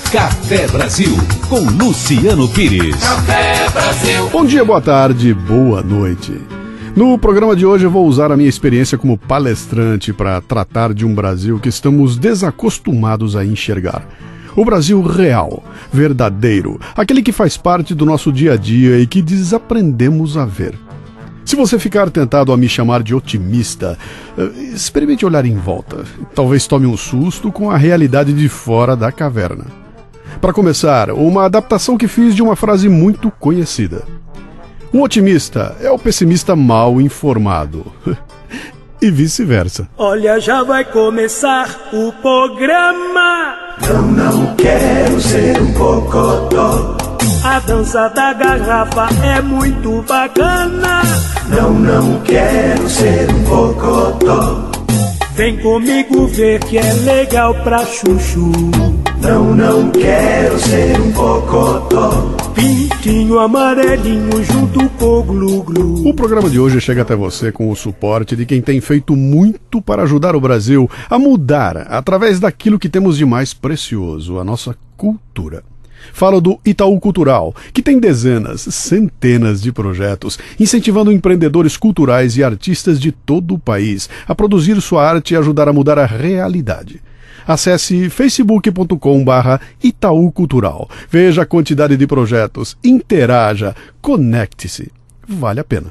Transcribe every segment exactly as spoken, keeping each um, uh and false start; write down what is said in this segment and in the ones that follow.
Café Brasil, com Luciano Pires. Café Brasil. Bom dia, boa tarde, boa noite. No programa de hoje eu vou usar a minha experiência como palestrante para tratar de um Brasil que estamos desacostumados a enxergar. O Brasil real, verdadeiro, aquele que faz parte do nosso dia a dia e que desaprendemos a ver. Se você ficar tentado a me chamar de otimista, experimente olhar em volta. Talvez tome um susto com a realidade de fora da caverna. Para começar, uma adaptação que fiz de uma frase muito conhecida. Um otimista é o pessimista mal informado. E vice-versa. Olha, já vai começar o programa. Não, não quero ser um cocotó. A dança da garrafa é muito bacana. Não, não quero ser um cocotó. Vem comigo ver que é legal pra chuchu. Não, não quero ser um cocotó. Pintinho amarelinho junto com o glu-glu. O programa de hoje chega até você com o suporte de quem tem feito muito para ajudar o Brasil a mudar através daquilo que temos de mais precioso, a nossa cultura. Falo do Itaú Cultural, que tem dezenas, centenas de projetos, incentivando empreendedores culturais e artistas de todo o país a produzir sua arte e ajudar a mudar a realidade. Acesse facebook ponto com barra Itaú Cultural. Veja a quantidade de projetos, interaja, conecte-se. Vale a pena.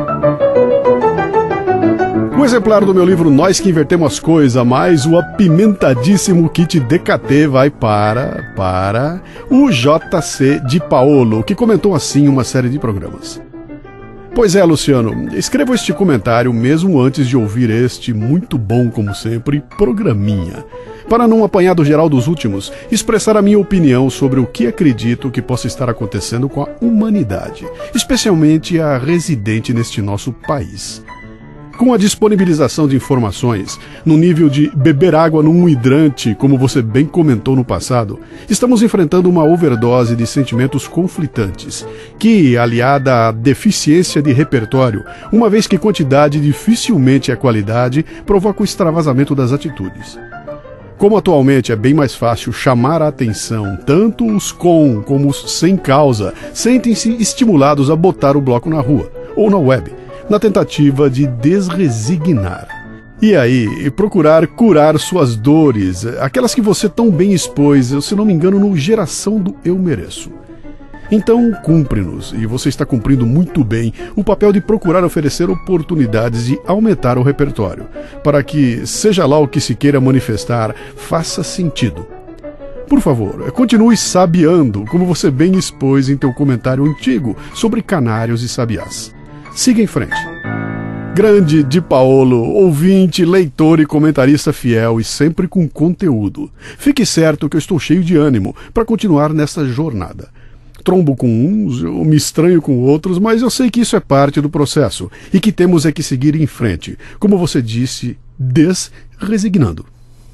Um exemplar do meu livro Nós que Invertemos as Coisas, mais o apimentadíssimo kit D K T vai para, para o J C Di Paolo, que comentou assim uma série de programas. Pois é, Luciano, escrevo este comentário mesmo antes de ouvir este, muito bom como sempre, programinha. Para num apanhado geral dos últimos, expressar a minha opinião sobre o que acredito que possa estar acontecendo com a humanidade, especialmente a residente neste nosso país. Com a disponibilização de informações, no nível de beber água num hidrante, como você bem comentou no passado, estamos enfrentando uma overdose de sentimentos conflitantes, que, aliada à deficiência de repertório, uma vez que quantidade dificilmente é qualidade, provoca o extravasamento das atitudes. Como atualmente é bem mais fácil chamar a atenção, tanto os com como os sem causa sentem-se estimulados a botar o bloco na rua, ou na web, na tentativa de desresignar. E aí, procurar curar suas dores, aquelas que você tão bem expôs, se não me engano, no Geração do Eu Mereço. Então, cumpre-nos, e você está cumprindo muito bem, o papel de procurar oferecer oportunidades de aumentar o repertório, para que, seja lá o que se queira manifestar, faça sentido. Por favor, continue sabiando, como você bem expôs em teu comentário antigo sobre canários e sabiás. Siga em frente. Grande Di Paolo, ouvinte, leitor e comentarista fiel e sempre com conteúdo. Fique certo que eu estou cheio de ânimo para continuar nessa jornada. Trombo com uns, eu me estranho com outros, mas eu sei que isso é parte do processo e que temos é que seguir em frente, como você disse, desresignando.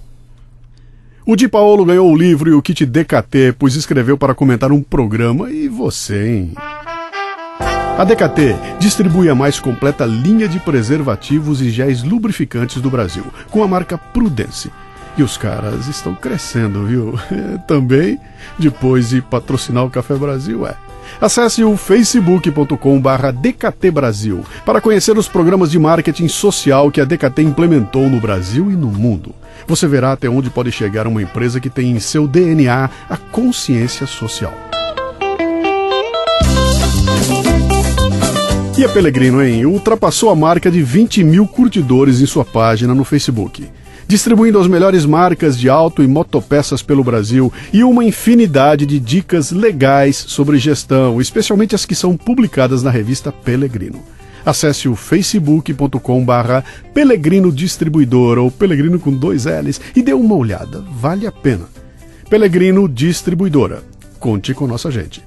O Di Paolo ganhou o livro e o kit D K T, pois escreveu para comentar um programa e você, hein? A D K T distribui a mais completa linha de preservativos e géis lubrificantes do Brasil, com a marca Prudence. E os caras estão crescendo, viu? Também, depois de patrocinar o Café Brasil, é. Acesse o facebook ponto com barra D K T Brasil para conhecer os programas de marketing social que a D K T implementou no Brasil e no mundo. Você verá até onde pode chegar uma empresa que tem em seu D N A a consciência social. E a Pelegrino, hein? Ultrapassou a marca de vinte mil curtidores em sua página no Facebook, distribuindo as melhores marcas de auto e motopeças pelo Brasil e uma infinidade de dicas legais sobre gestão, especialmente as que são publicadas na revista Pelegrino. Acesse o facebook ponto com barra Pelegrino Distribuidor ou Pelegrino com dois L's e dê uma olhada, vale a pena. Pelegrino Distribuidora, conte com nossa gente.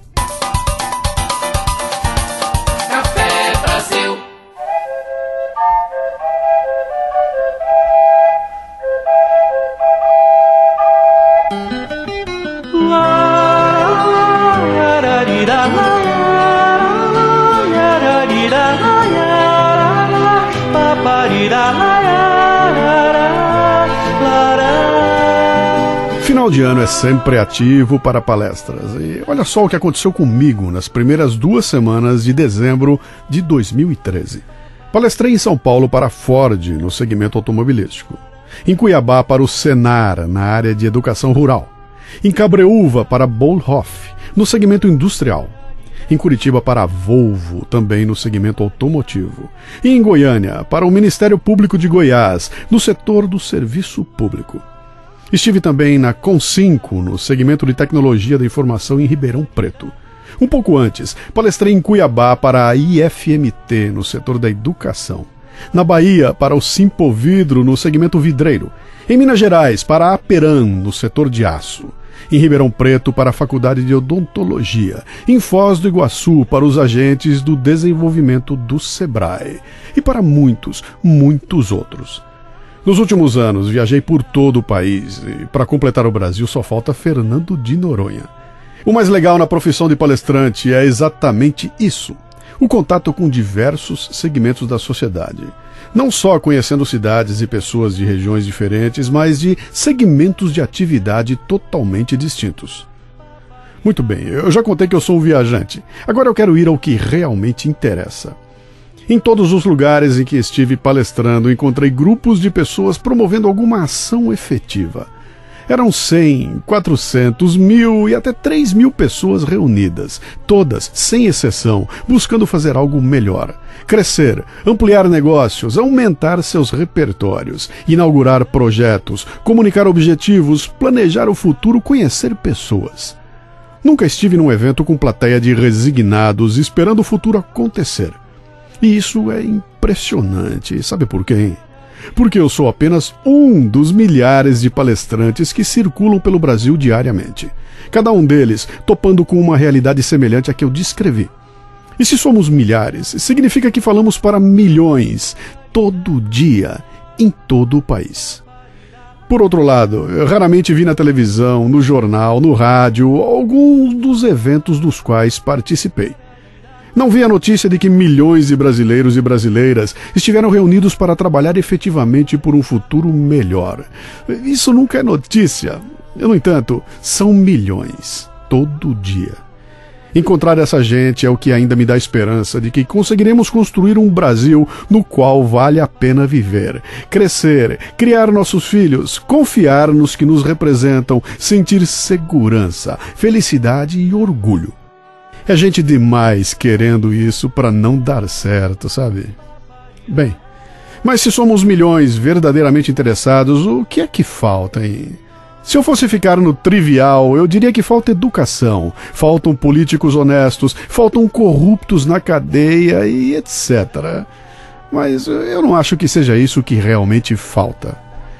Final de ano é sempre ativo para palestras. E olha só o que aconteceu comigo nas primeiras duas semanas de dezembro de dois mil e treze. Palestrei em São Paulo para a Ford, no segmento automobilístico. Em Cuiabá para o Senar, na área de educação rural. Em Cabreúva para a Bolhoff, no segmento industrial. Em Curitiba para a Volvo, também no segmento automotivo. E em Goiânia para o Ministério Público de Goiás, no setor do serviço público. Estive também na Concinco, no segmento de tecnologia da informação em Ribeirão Preto. Um pouco antes, palestrei em Cuiabá para a I F M T, no setor da educação. Na Bahia, para o Simpovidro, no segmento vidreiro. Em Minas Gerais, para a Aperam, no setor de aço. Em Ribeirão Preto, para a Faculdade de Odontologia. Em Foz do Iguaçu, para os agentes do desenvolvimento do Sebrae. E para muitos, muitos outros. Nos últimos anos, viajei por todo o país e, para completar o Brasil, só falta Fernando de Noronha. O mais legal na profissão de palestrante é exatamente isso, o contato com diversos segmentos da sociedade. Não só conhecendo cidades e pessoas de regiões diferentes, mas de segmentos de atividade totalmente distintos. Muito bem, eu já contei que eu sou um viajante. Agora eu quero ir ao que realmente interessa. Em todos os lugares em que estive palestrando, encontrei grupos de pessoas promovendo alguma ação efetiva. Eram cem, quatrocentos, mil e até três mil pessoas reunidas, todas, sem exceção, buscando fazer algo melhor. Crescer, ampliar negócios, aumentar seus repertórios, inaugurar projetos, comunicar objetivos, planejar o futuro, conhecer pessoas. Nunca estive num evento com plateia de resignados esperando o futuro acontecer. E isso é impressionante. Sabe por quê? Porque eu sou apenas um dos milhares de palestrantes que circulam pelo Brasil diariamente. Cada um deles topando com uma realidade semelhante à que eu descrevi. E se somos milhares, significa que falamos para milhões, todo dia, em todo o país. Por outro lado, eu raramente vi na televisão, no jornal, no rádio, alguns dos eventos dos quais participei. Não vi a notícia de que milhões de brasileiros e brasileiras estiveram reunidos para trabalhar efetivamente por um futuro melhor. Isso nunca é notícia. No entanto, são milhões, todo dia. Encontrar essa gente é o que ainda me dá esperança de que conseguiremos construir um Brasil no qual vale a pena viver, crescer, criar nossos filhos, confiar nos que nos representam, sentir segurança, felicidade e orgulho. É gente demais querendo isso para não dar certo, sabe? Bem, mas se somos milhões verdadeiramente interessados, o que é que falta, hein? Se eu fosse ficar no trivial, eu diria que falta educação, faltam políticos honestos, faltam corruptos na cadeia e etcétera. Mas eu não acho que seja isso que realmente falta.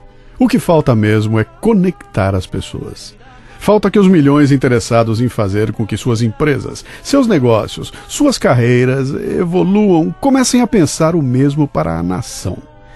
O que falta mesmo é conectar as pessoas. Falta que os milhões interessados em fazer com que suas empresas, seus negócios, suas carreiras evoluam, comecem a pensar o mesmo para a nação.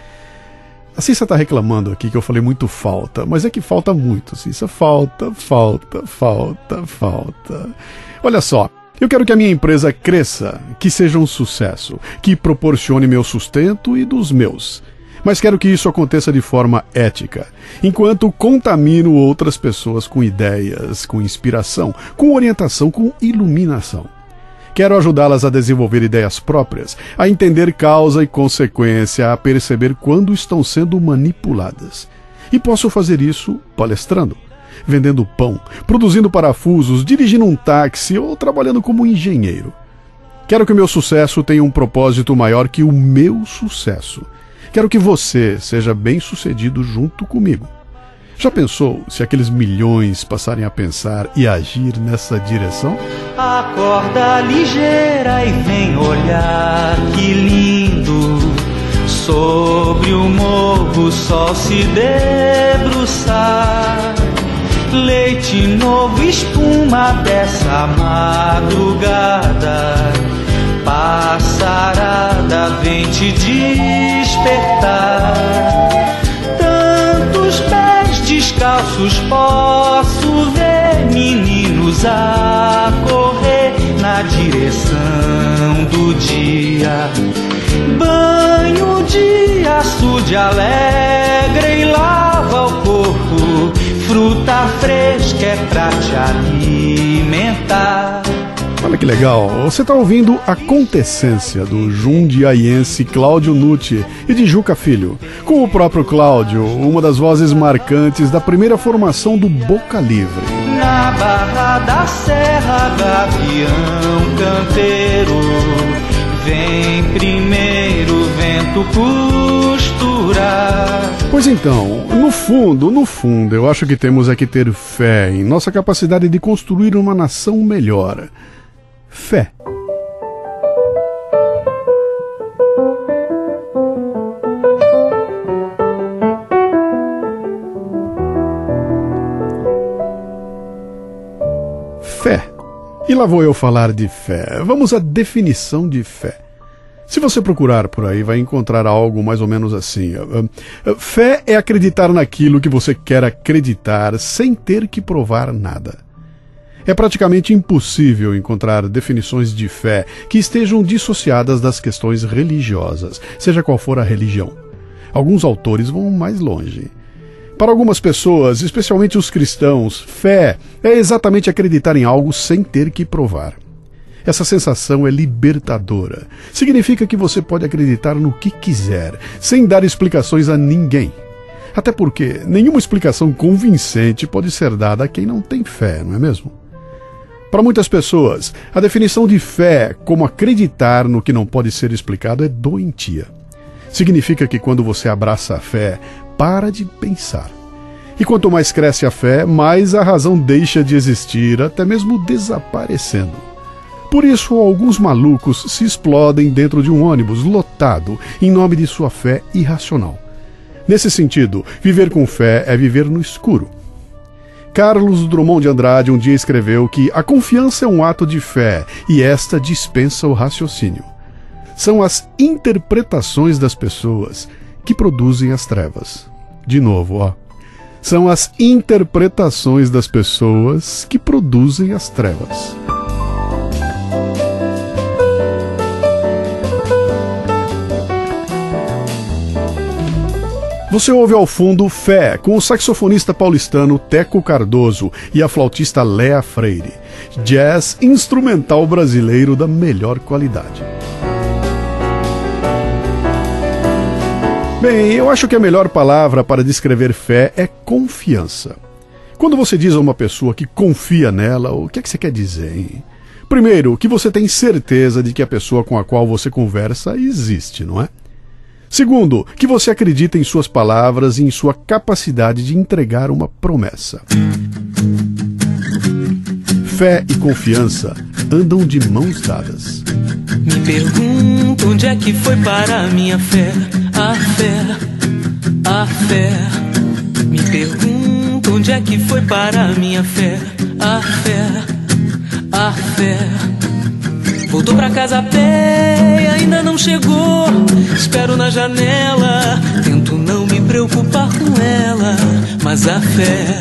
A Cissa está reclamando aqui que eu falei muito falta, mas é que falta muito, Cissa. Falta, falta, falta, falta. Olha só, eu quero que a minha empresa cresça, que seja um sucesso, que proporcione meu sustento e dos meus. Mas quero que isso aconteça de forma ética, enquanto contamino outras pessoas com ideias, com inspiração, com orientação, com iluminação. Quero ajudá-las a desenvolver ideias próprias, a entender causa e consequência, a perceber quando estão sendo manipuladas. E posso fazer isso palestrando, vendendo pão, produzindo parafusos, dirigindo um táxi ou trabalhando como engenheiro. Quero que o meu sucesso tenha um propósito maior que o meu sucesso. Quero que você seja bem-sucedido junto comigo. Já pensou se aqueles milhões passarem a pensar e agir nessa direção? Acorda ligeira e vem olhar que lindo. Sobre o morro o sol se debruçar. Leite novo, espuma dessa madrugada. Passarada vem te despertar. Tantos pés descalços posso ver, meninos a correr na direção do dia. Banho de açude alegre e lava o corpo, fruta fruta fresca é pra te alimentar. Olha que legal, você está ouvindo Acontecência, do jundiaiense Cláudio Nucci e de Juca Filho, com o próprio Cláudio, uma das vozes marcantes da primeira formação do Boca Livre. Na barra da serra, gavião campeiro, vem primeiro vento costurar. Pois então, no fundo, no fundo, eu acho que temos é que ter fé em nossa capacidade de construir uma nação melhor. Fé. Fé. E lá vou eu falar de fé. Vamos à definição de fé. Se você procurar por aí, vai encontrar algo mais ou menos assim. Fé é acreditar naquilo que você quer acreditar sem ter que provar nada. É praticamente impossível encontrar definições de fé que estejam dissociadas das questões religiosas, seja qual for a religião. Alguns autores vão mais longe. Para algumas pessoas, especialmente os cristãos, fé é exatamente acreditar em algo sem ter que provar. Essa sensação é libertadora. Significa que você pode acreditar no que quiser, sem dar explicações a ninguém. Até porque nenhuma explicação convincente pode ser dada a quem não tem fé, não é mesmo? Para muitas pessoas, a definição de fé como acreditar no que não pode ser explicado é doentia. Significa que quando você abraça a fé, para de pensar. E quanto mais cresce a fé, mais a razão deixa de existir, até mesmo desaparecendo. Por isso, alguns malucos se explodem dentro de um ônibus lotado em nome de sua fé irracional. Nesse sentido, viver com fé é viver no escuro. Carlos Drummond de Andrade um dia escreveu que a confiança é um ato de fé e esta dispensa o raciocínio. São as interpretações das pessoas que produzem as trevas. De novo, ó. São as interpretações das pessoas que produzem as trevas. Você ouve ao fundo Fé, com o saxofonista paulistano Teco Cardoso e a flautista Léa Freire. Jazz instrumental brasileiro da melhor qualidade. Bem, eu acho que a melhor palavra para descrever fé é confiança. Quando você diz a uma pessoa que confia nela, o que é que você quer dizer, hein? Primeiro, que você tem certeza de que a pessoa com a qual você conversa existe, não é? Segundo, que você acredita em suas palavras e em sua capacidade de entregar uma promessa. Fé e confiança andam de mãos dadas. Me pergunto onde é que foi parar a minha fé, a fé, a fé. Me pergunto onde é que foi parar a minha fé, a fé, a fé. Voltou pra casa a pé e ainda não chegou. Espero na janela, tento não me preocupar com ela, mas a fé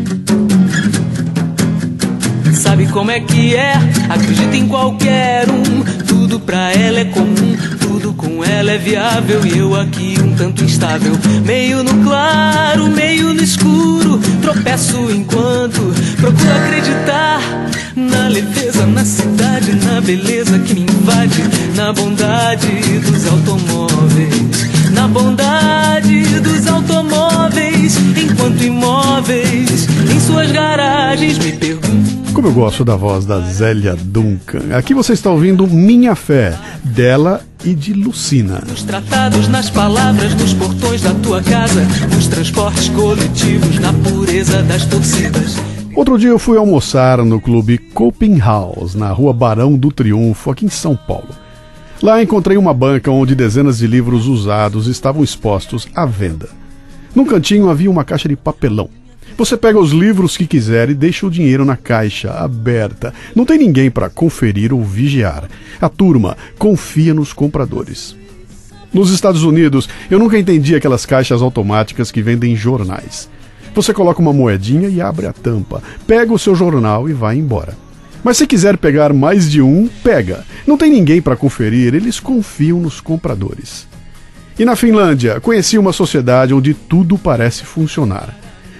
sabe como é que é, acredita em qualquer um. Tudo pra ela é comum, tudo com ela é viável. E eu aqui um tanto instável, meio no claro, meio no escuro. Tropeço enquanto procuro acreditar na leveza, na cidade, na beleza que me invade, na bondade dos automóveis, na bondade dos automóveis, enquanto imóveis em suas garagens. Me pergunto como eu gosto da voz da Zélia Duncan. Aqui você está ouvindo Minha Fé, dela e de Lucina. Nos tratados, nas palavras, nos portões da tua casa, nos transportes coletivos, na pureza das torcidas. Outro dia eu fui almoçar no clube Coping House, na rua Barão do Triunfo, aqui em São Paulo. Lá encontrei uma banca onde dezenas de livros usados estavam expostos à venda. Num cantinho havia uma caixa de papelão. Você pega os livros que quiser e deixa o dinheiro na caixa, aberta. Não tem ninguém para conferir ou vigiar. A turma confia nos compradores. Nos Estados Unidos, eu nunca entendi aquelas caixas automáticas que vendem jornais. Você coloca uma moedinha e abre a tampa, pega o seu jornal e vai embora. Mas se quiser pegar mais de um, pega. Não tem ninguém para conferir, eles confiam nos compradores. E na Finlândia, conheci uma sociedade onde tudo parece funcionar.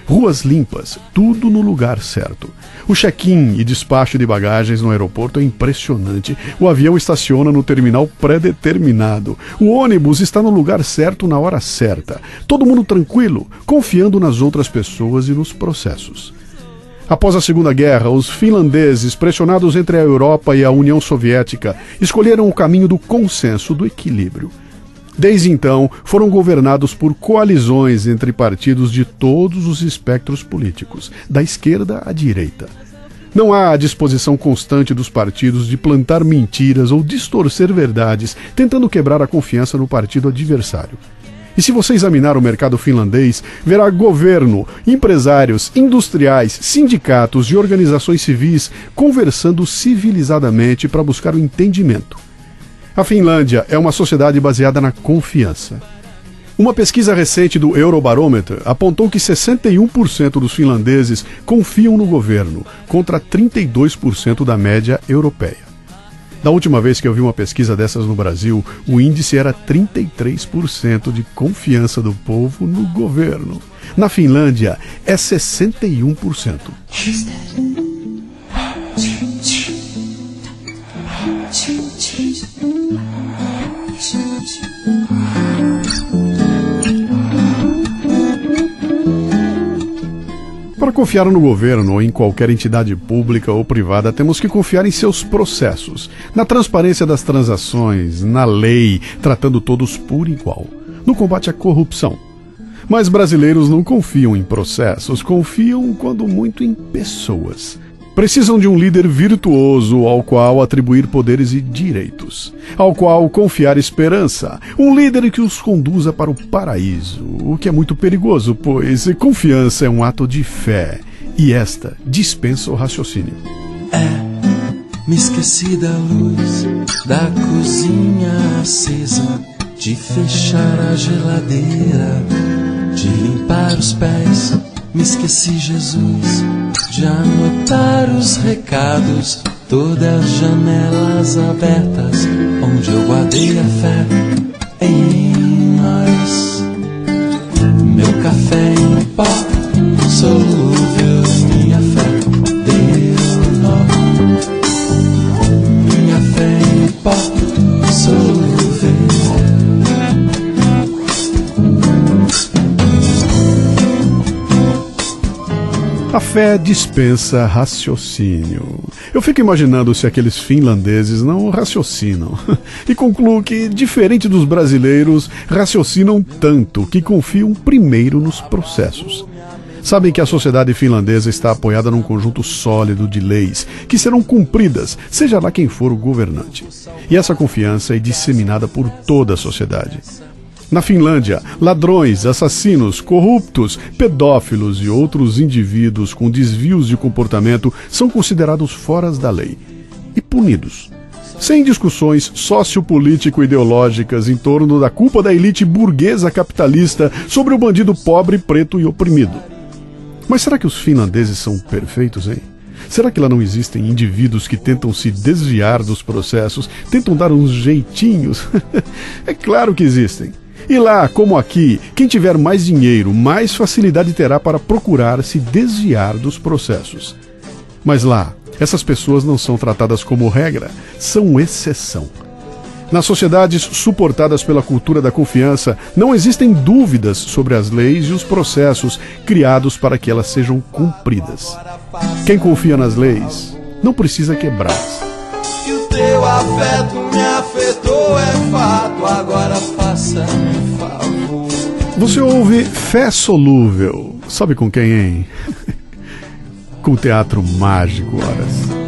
ruas limpas, tudo no lugar certo. O check-in e despacho de bagagens no aeroporto é impressionante. O avião estaciona no terminal pré-determinado. O ônibus está no lugar certo na hora certa. Todo mundo tranquilo, confiando nas outras pessoas e nos processos. Após a Segunda Guerra, os finlandeses, pressionados entre a Europa e a União Soviética, escolheram o caminho do consenso, do equilíbrio. Desde então, foram governados por coalizões entre partidos de todos os espectros políticos, da esquerda à direita. Não há a disposição constante dos partidos de plantar mentiras ou distorcer verdades, tentando quebrar a confiança no partido adversário. E se você examinar o mercado finlandês, verá governo, empresários, industriais, sindicatos e organizações civis conversando civilizadamente para buscar o entendimento. A Finlândia é uma sociedade baseada na confiança. Uma pesquisa recente do Eurobarometer apontou que sessenta e um por cento dos finlandeses confiam no governo, contra trinta e dois por cento da média europeia. Da última vez que eu vi uma pesquisa dessas no Brasil, o índice era trinta e três por cento de confiança do povo no governo. Na Finlândia, é sessenta e um por cento. Para confiar no governo ou em qualquer entidade pública ou privada, temos que confiar em seus processos, na transparência das transações, na lei, tratando todos por igual, no combate à corrupção. Mas brasileiros não confiam em processos, confiam, quando muito, em pessoas. Precisam de um líder virtuoso ao qual atribuir poderes e direitos, ao qual confiar esperança, um líder que os conduza para o paraíso, o que é muito perigoso, pois confiança é um ato de fé, e esta dispensa o raciocínio. É, me esqueci da luz da cozinha acesa, de fechar a geladeira, de limpar os pés. Me esqueci, Jesus, de anotar os recados, todas as janelas abertas, onde eu guardei a fé em nós. Meu café em pó, solúvel, minha fé deu nó. Minha fé em pó, solúvel. A fé dispensa raciocínio. Eu fico imaginando se aqueles finlandeses não raciocinam. E concluo que, diferente dos brasileiros, raciocinam tanto que confiam primeiro nos processos. Sabem que a sociedade finlandesa está apoiada num conjunto sólido de leis que serão cumpridas, seja lá quem for o governante. E essa confiança é disseminada por toda a sociedade. Na Finlândia, ladrões, assassinos, corruptos, pedófilos e outros indivíduos com desvios de comportamento são considerados fora da lei e punidos, sem discussões sociopolítico-ideológicas em torno da culpa da elite burguesa capitalista sobre o bandido pobre, preto e oprimido. Mas será que os finlandeses são perfeitos, hein? Será que lá não existem indivíduos que tentam se desviar dos processos, tentam dar uns jeitinhos? É claro que existem. E lá, como aqui, quem tiver mais dinheiro, mais facilidade terá para procurar se desviar dos processos. Mas lá, essas pessoas não são tratadas como regra, são exceção. Nas sociedades suportadas pela cultura da confiança, não existem dúvidas sobre as leis e os processos criados para que elas sejam cumpridas. Quem confia nas leis não precisa quebrá-las. Que o teu afeto me afetou, é fato, agora faça-me favor. Você ouve Fé Solúvel, sabe com quem, hein? Com Teatro Mágico, horas.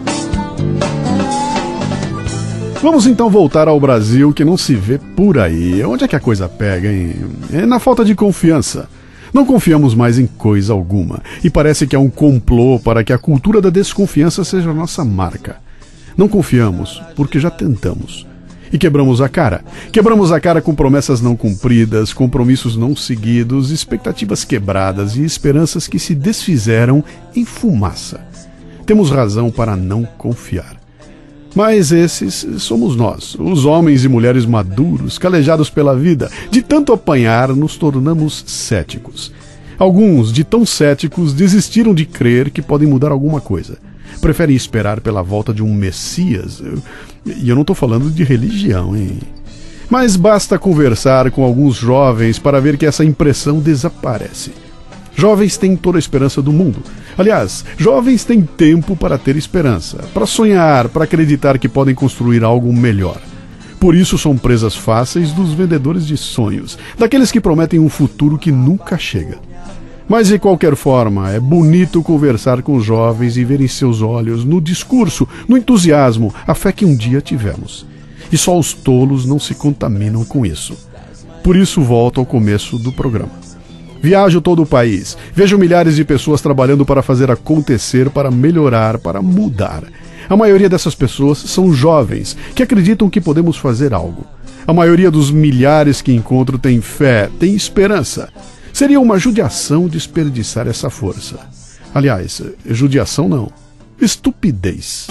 Vamos então voltar ao Brasil, que não se vê por aí. Onde é que a coisa pega, hein? É na falta de confiança. Não confiamos mais em coisa alguma, e parece que há um complô para que a cultura da desconfiança seja a nossa marca. Não confiamos, porque já tentamos. E quebramos a cara. Quebramos a cara com promessas não cumpridas, compromissos não seguidos, expectativas quebradas e esperanças que se desfizeram em fumaça. Temos razão para não confiar. Mas esses somos nós, os homens e mulheres maduros, calejados pela vida. De tanto apanhar, nos tornamos céticos. Alguns, de tão céticos, desistiram de crer que podem mudar alguma coisa. Preferem esperar pela volta de um Messias. E eu não estou falando de religião, hein? Mas basta conversar com alguns jovens para ver que essa impressão desaparece. Jovens têm toda a esperança do mundo. Aliás, jovens têm tempo para ter esperança, para sonhar, para acreditar que podem construir algo melhor. Por isso são presas fáceis dos vendedores de sonhos, daqueles que prometem um futuro que nunca chega. Mas de qualquer forma, é bonito conversar com jovens e ver em seus olhos, no discurso, no entusiasmo, a fé que um dia tivemos. E só os tolos não se contaminam com isso. Por isso volto ao começo do programa. Viajo todo o país, vejo milhares de pessoas trabalhando para fazer acontecer, para melhorar, para mudar. A maioria dessas pessoas são jovens, que acreditam que podemos fazer algo. A maioria dos milhares que encontro tem fé, tem esperança. Seria uma judiação desperdiçar essa força. Aliás, judiação não, estupidez.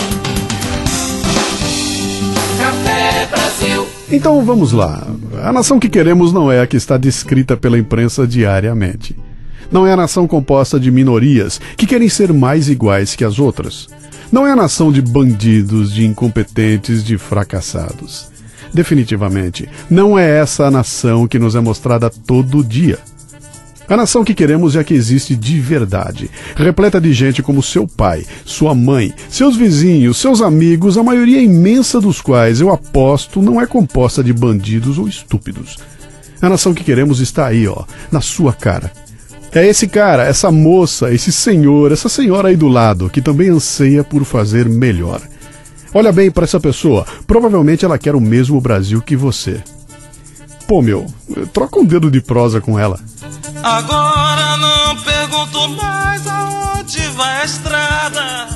Café Brasil. Então vamos lá. A nação que queremos não é a que está descrita pela imprensa diariamente. Não é a nação composta de minorias que querem ser mais iguais que as outras. Não é a nação de bandidos, de incompetentes, de fracassados. Definitivamente, não é essa a nação que nos é mostrada todo dia. A nação que queremos é a que existe de verdade, repleta de gente como seu pai, sua mãe, seus vizinhos, seus amigos, a maioria imensa dos quais, eu aposto, não é composta de bandidos ou estúpidos. A nação que queremos está aí, ó, na sua cara. É esse cara, essa moça, esse senhor, essa senhora aí do lado, que também anseia por fazer melhor. Olha bem para essa pessoa, provavelmente ela quer o mesmo Brasil que você. Pô, meu, troca um dedo de prosa com ela. Agora não pergunto mais aonde vai a estrada.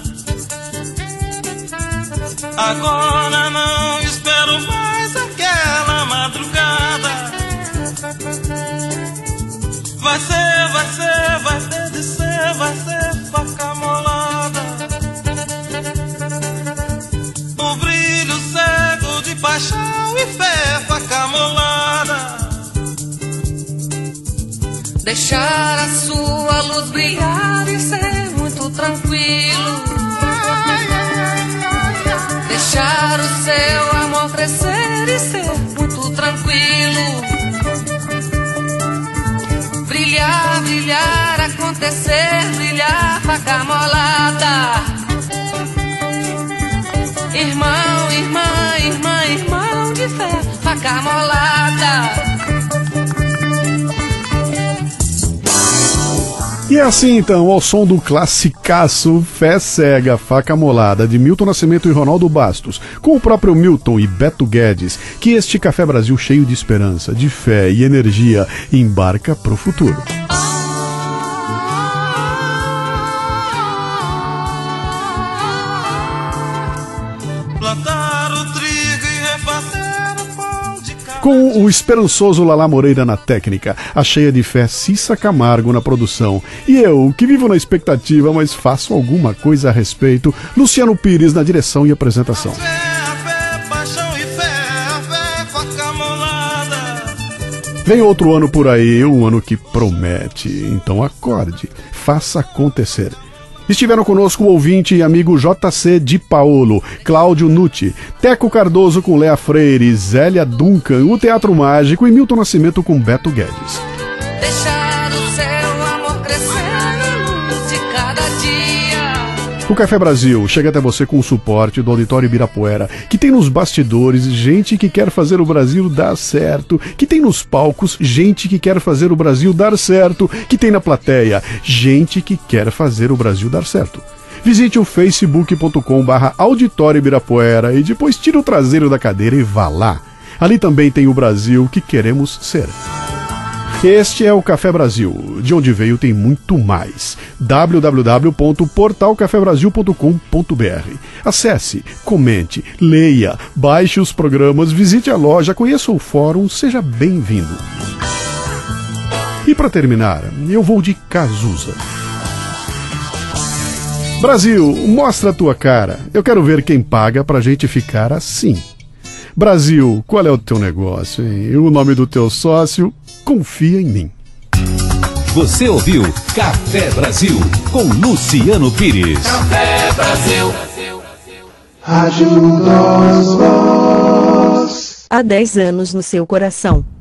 Agora não espero mais aquela madrugada. Vai ser, vai ser, vai ter de ser, vai ser faca molada. O brilho cego de paixão e fé, faca molada. Deixar a sua luz brilhar e ser muito tranquilo. Deixar o seu amor crescer e ser muito tranquilo. Brilhar, brilhar, acontecer, brilhar, faca molada. Irmão, irmã, irmã, irmão de fé, faca molada. E é assim então, ao som do classicaço Fé Cega, Faca Molada, de Milton Nascimento e Ronaldo Bastos, com o próprio Milton e Beto Guedes, que este Café Brasil cheio de esperança, de fé e energia embarca pro futuro. Plantar o trigo e refazer o pão de cada Com o esperançoso Lala Moreira na técnica, a cheia de fé Cissa Camargo na produção, e eu, que vivo na expectativa, mas faço alguma coisa a respeito, Luciano Pires na direção e apresentação. fé, fé, paixão e fé, fé, faca molada. Vem outro ano por aí, um ano que promete, então acorde, faça acontecer. Estiveram conosco o ouvinte e amigo J C de Paolo, Cláudio Nucci, Teco Cardoso com Léa Freire, Zélia Duncan, o Teatro Mágico e Milton Nascimento com Beto Guedes. Deixar o seu amor crescer na luz de cada dia. O Café Brasil chega até você com o suporte do Auditório Ibirapuera, que tem nos bastidores gente que quer fazer o Brasil dar certo, que tem nos palcos gente que quer fazer o Brasil dar certo, que tem na plateia gente que quer fazer o Brasil dar certo. Visite o facebook ponto com barra Auditório Ibirapuera e depois tira o traseiro da cadeira e vá lá. Ali também tem o Brasil que queremos ser. Este é o Café Brasil, de onde veio tem muito mais. w w w ponto portal café brasil ponto com ponto b r. Acesse, comente, leia, baixe os programas, visite a loja, conheça o fórum, seja bem-vindo. E para terminar, eu vou de Cazuza. Brasil, mostra a tua cara. Eu quero ver quem paga pra gente ficar assim. Brasil, qual é o teu negócio, hein? E o nome do teu sócio? Confia em mim. Você ouviu Café Brasil com Luciano Pires. Café Brasil. Ajuda os Há dez anos no seu coração.